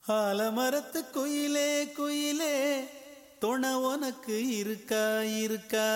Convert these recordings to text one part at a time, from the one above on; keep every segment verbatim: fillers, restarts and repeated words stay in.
ஆலமரத்து குயிலே குயிலே துணை உனக்கு இருக்கா இருக்கா?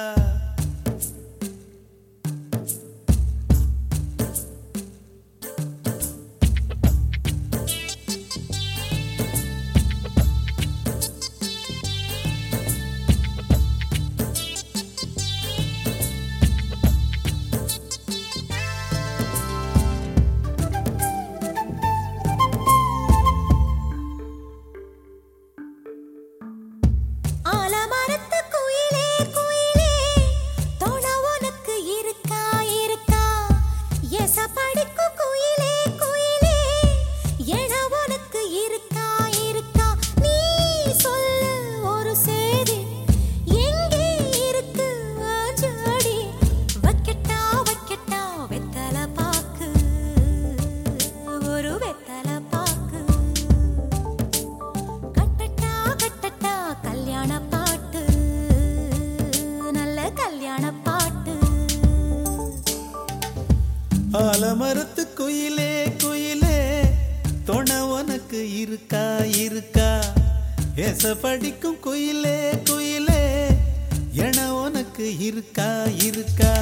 ஆலமரத்து குயிலே குயிலே துணை உனக்கு இருக்கா இருக்கா? ஏச படிக்கும் குயிலே குயிலே என உனக்கு இருக்கா இருக்கா?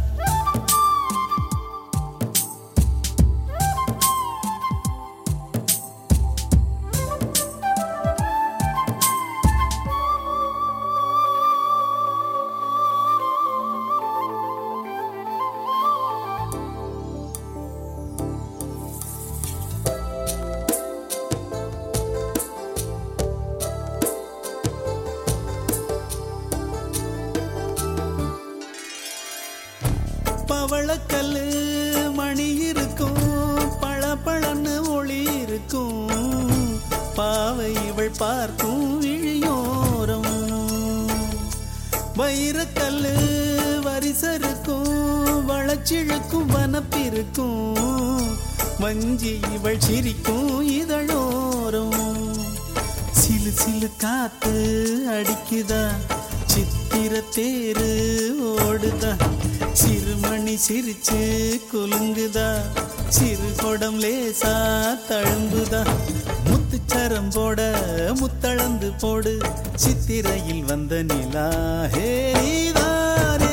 பவளக்கல்லு மணி இருக்கும், பழ பழன்னு ஒளி இருக்கும், பாவை இவள் பார்க்கும் இழியோரம். வைரக்கல்லு வரிசருக்கும், வளச்சிழுக்கும் வனப்பிருக்கும், வஞ்சி இவள் சிரிக்கும் இதழோரம். சிலு சிலு காத்து அடிக்குதா, சித்திர தேரு ஓடுதா, சிறுமணி சிரிச்சு குலுங்குதா, சிறு கொடம் லேசா தழும்புதா, முத்துச்சரம் போட முத்தளந்து போடு, சித்திரையில் வந்த நிலா ஹே நீதானே.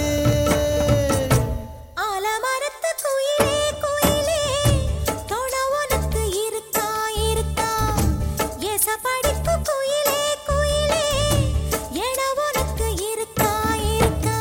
ஆலமரத்து குயிலே குயிலே துணை உனக்கு இருக்கா இருக்கா? ஏச படிக்கும் குயிலே குயிலே என உனக்கு இருக்கா இருக்கா?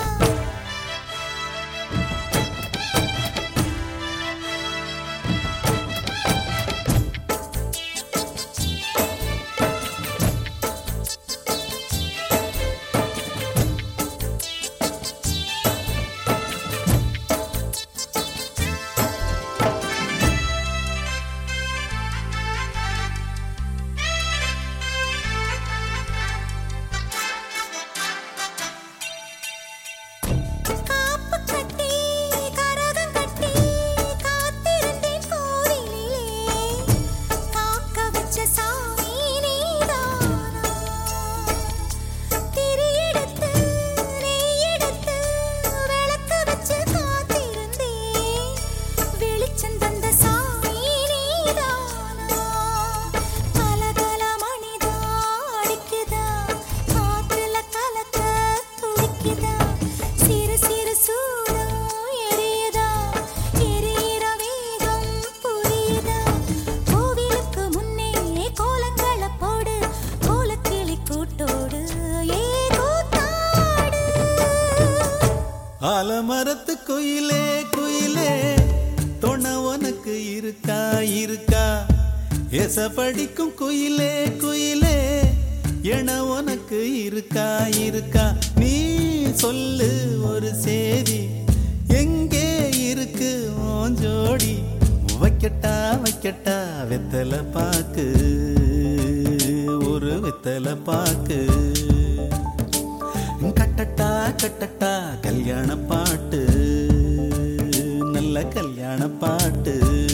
ஆலமரத்து குயிலே குயிலே துணை உனக்கு இருக்கா இருக்கா? ஏச படிக்கும் குயிலே குயிலே என உனக்கு இருக்கா இருக்கா? நீ சொல்லு ஒரு சேதி, எங்கே இருக்கு உன் ஜோடி? வைக்கட்டா வைக்கட்டா வெத்தலை பாக்கு, ஒரு வெத்தலை பாக்கு, கட்டட்டா கட்டட்டா கல்யாண பாட்டு, நல்ல கல்யாண பாட்டு.